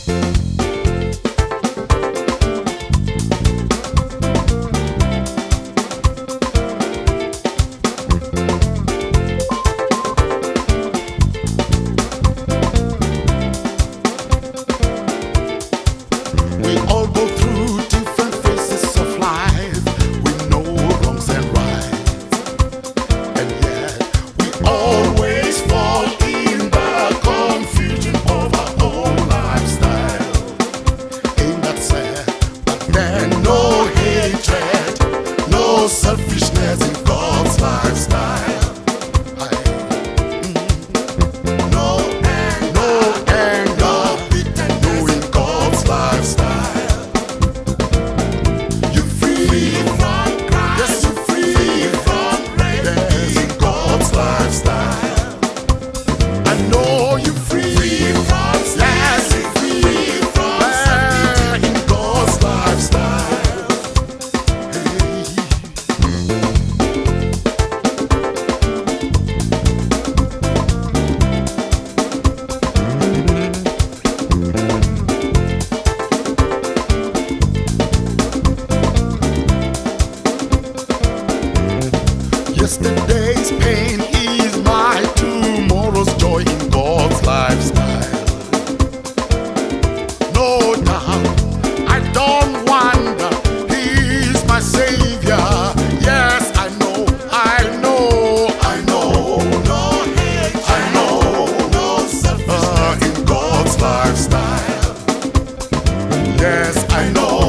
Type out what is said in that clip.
We all go through different phases of life. We know wrongs and rights, and yet we always fall in the confusion of our own lifestyle. Ain't that sad? But then no hatred, no selfishness in God's lifestyle. No anger, no in God's lifestyle. You free from crime. Yes, you free from rape. Yes, in God's lifestyle. I know you free from sin. Yes, you free from sin. In God's lifestyle. Yesterday's pain is my tomorrow's joy in God's lifestyle. No doubt, I don't wonder, He's my Savior. Yes, I know. No hate, I know. No selfishness in God's lifestyle. Yes, I know.